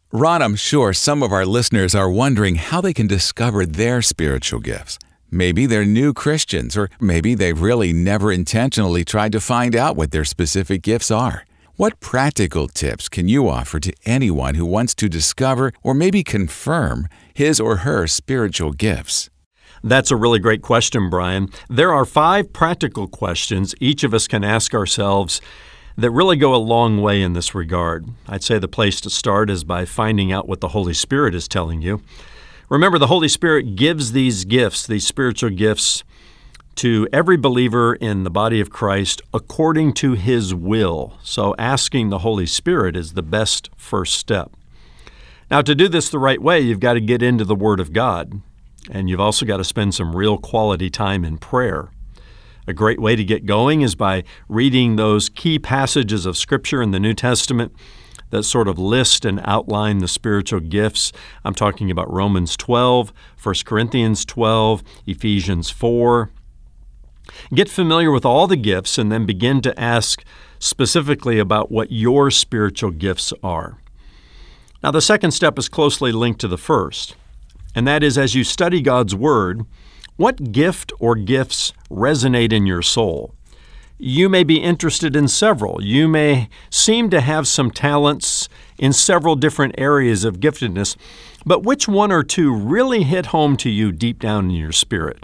Ron, I'm sure some of our listeners are wondering how they can discover their spiritual gifts. Maybe they're new Christians, or maybe they've really never intentionally tried to find out what their specific gifts are. What practical tips can you offer to anyone who wants to discover or maybe confirm his or her spiritual gifts? That's a really great question, Brian. There are 5 practical questions each of us can ask ourselves that really go a long way in this regard. I'd say the place to start is by finding out what the Holy Spirit is telling you. Remember, the Holy Spirit gives these gifts, these spiritual gifts, to every believer in the body of Christ according to His will. So asking the Holy Spirit is the best first step. Now, to do this the right way, you've got to get into the Word of God, and you've also got to spend some real quality time in prayer. A great way to get going is by reading those key passages of Scripture in the New Testament that sort of list and outline the spiritual gifts. I'm talking about Romans 12, 1 Corinthians 12, Ephesians 4. Get familiar with all the gifts and then begin to ask specifically about what your spiritual gifts are. Now, the second step is closely linked to the first, and that is as you study God's Word, what gift or gifts resonate in your soul? You may be interested in several. You may seem to have some talents in several different areas of giftedness, but which one or two really hit home to you deep down in your spirit?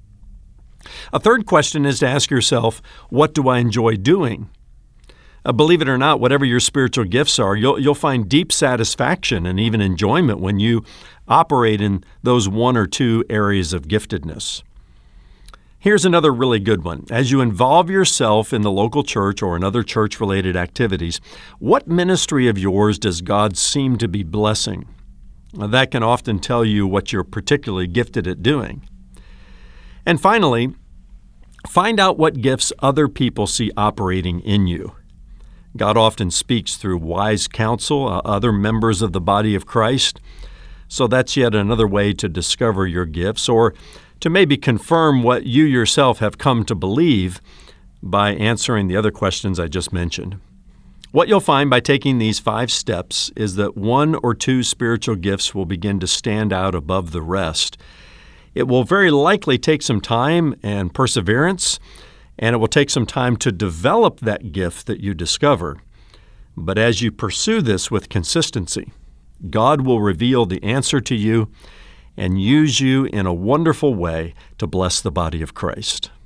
A third question is to ask yourself, what do I enjoy doing? Believe it or not, whatever your spiritual gifts are, you'll find deep satisfaction and even enjoyment when you operate in those 1 or 2 areas of giftedness. Here's another really good one. As you involve yourself in the local church or in other church-related activities, what ministry of yours does God seem to be blessing? That can often tell you what you're particularly gifted at doing. And finally, find out what gifts other people see operating in you. God often speaks through wise counsel, other members of the body of Christ. So that's yet another way to discover your gifts, or to maybe confirm what you yourself have come to believe by answering the other questions I just mentioned. What you'll find by taking these 5 steps is that 1 or 2 spiritual gifts will begin to stand out above the rest. It will very likely take some time and perseverance, and it will take some time to develop that gift that you discover. But as you pursue this with consistency, God will reveal the answer to you and use you in a wonderful way to bless the body of Christ.